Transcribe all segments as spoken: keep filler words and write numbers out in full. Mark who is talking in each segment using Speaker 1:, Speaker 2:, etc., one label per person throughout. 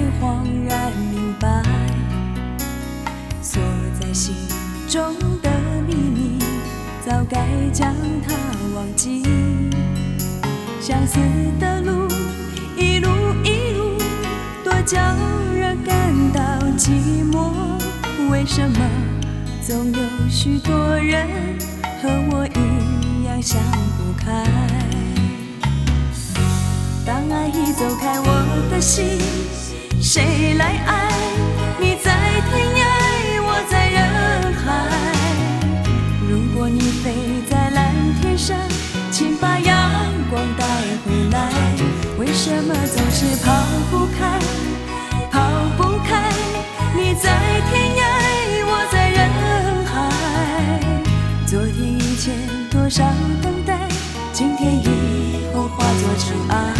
Speaker 1: 恍然明白，锁在心中的秘密，早该将它忘记。相思的路，一路一路，多叫人感到寂寞。为什么总有许多人和我一样想不开？当爱已走开我的心，谁来爱？你在天涯，我在人海。如果你飞在蓝天上，请把阳光带回来。为什么总是跑不开，跑不开？你在天涯，我在人海。昨天以前多少等待，今天以后化作尘埃。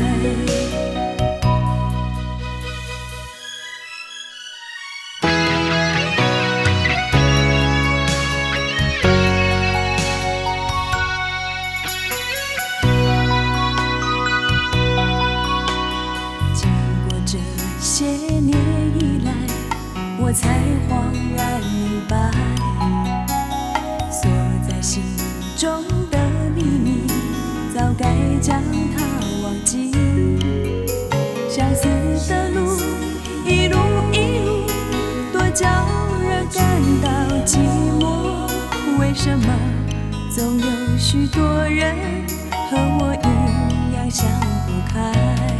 Speaker 1: 些年以来，我才恍然明白，锁在心中的秘密，早该将它忘记。相思的路，一路一路，多叫人感到寂寞。为什么总有许多人和我一样想不开？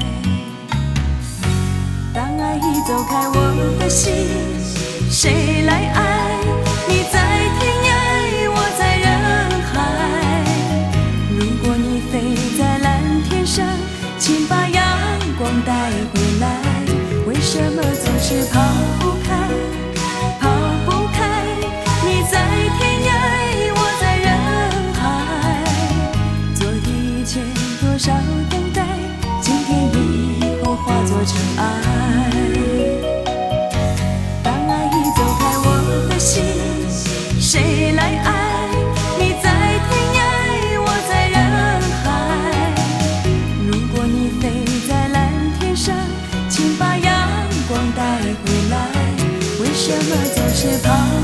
Speaker 1: 当爱已走开我的心，谁来爱？你在天涯，我在人海。如果你飞在蓝天上，请把阳光带回来。为什么总是跑不开，跑不开？你在天涯，我在人海。昨天以前多少等待，今天以后化作尘埃。谁来爱？你在天涯，我在人海。如果你飞在蓝天上，请把阳光带回来。为什么总是跑